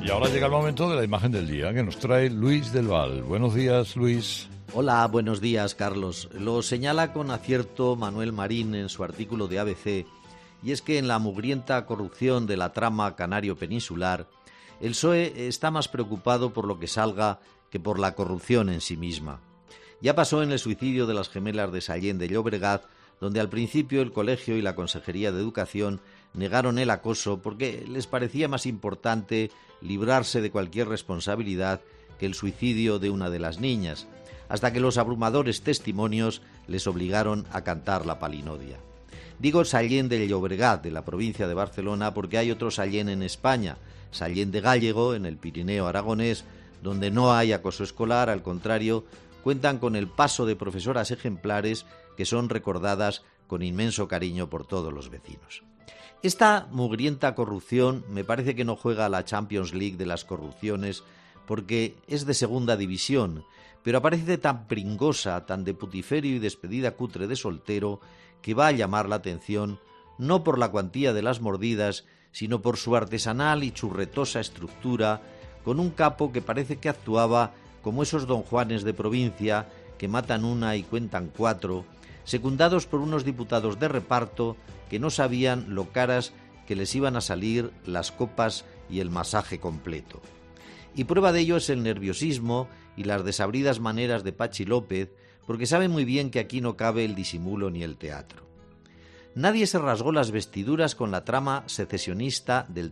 Y ahora llega el momento de la imagen del día que nos trae Luis del Val. Buenos días, Luis. Hola, buenos días, Carlos. Lo señala con acierto Manuel Marín en su artículo de ABC, y es que en la mugrienta corrupción de la trama canario peninsular, el PSOE está más preocupado por lo que salga que por la corrupción en sí misma. Ya pasó en el suicidio de las gemelas de Sallent de Llobregat, donde al principio el colegio y la Consejería de Educación negaron el acoso porque les parecía más importante librarse de cualquier responsabilidad que el suicidio de una de las niñas, hasta que los abrumadores testimonios les obligaron a cantar la palinodia. Digo Sallent de Llobregat, de la provincia de Barcelona, porque hay otro Sallent en España, Sallent de Gállego, en el Pirineo aragonés, donde no hay acoso escolar, al contrario, cuentan con el paso de profesoras ejemplares que son recordadas con inmenso cariño por todos los vecinos. Esta mugrienta corrupción me parece que no juega a la Champions League de las corrupciones porque es de segunda división, pero aparece tan pringosa, tan de putiferio y despedida cutre de soltero, que va a llamar la atención no por la cuantía de las mordidas, sino por su artesanal y churretosa estructura, con un capo que parece que actuaba como esos don Juanes de provincia que matan una y cuentan cuatro, secundados por unos diputados de reparto que no sabían lo caras que les iban a salir las copas y el masaje completo. Y prueba de ello es el nerviosismo y las desabridas maneras de Pachi López, porque sabe muy bien que aquí no cabe el disimulo ni el teatro. Nadie se rasgó las vestiduras con la trama secesionista del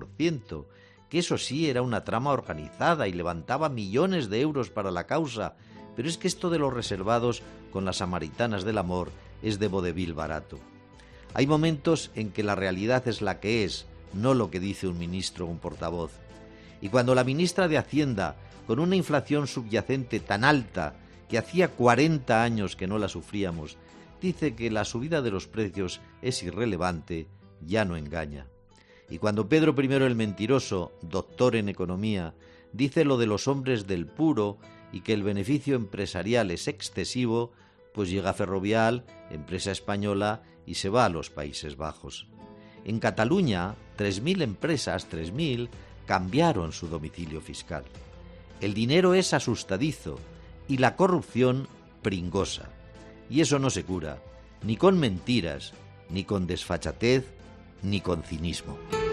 3%, que eso sí era una trama organizada y levantaba millones de euros para la causa, pero es que esto de los reservados con las samaritanas del amor es de vodevil barato. Hay momentos en que la realidad es la que es, no lo que dice un ministro o un portavoz. Y cuando la ministra de Hacienda, con una inflación subyacente tan alta que hacía 40 años que no la sufríamos, dice que la subida de los precios es irrelevante, ya no engaña. Y cuando Pedro I el Mentiroso, doctor en economía, dice lo de los hombres del puro y que el beneficio empresarial es excesivo, pues llega Ferrovial, empresa española, y se va a los Países Bajos. En Cataluña, 3.000 empresas, 3.000, cambiaron su domicilio fiscal. El dinero es asustadizo y la corrupción pringosa. Y eso no se cura, ni con mentiras, ni con desfachatez, ni con cinismo.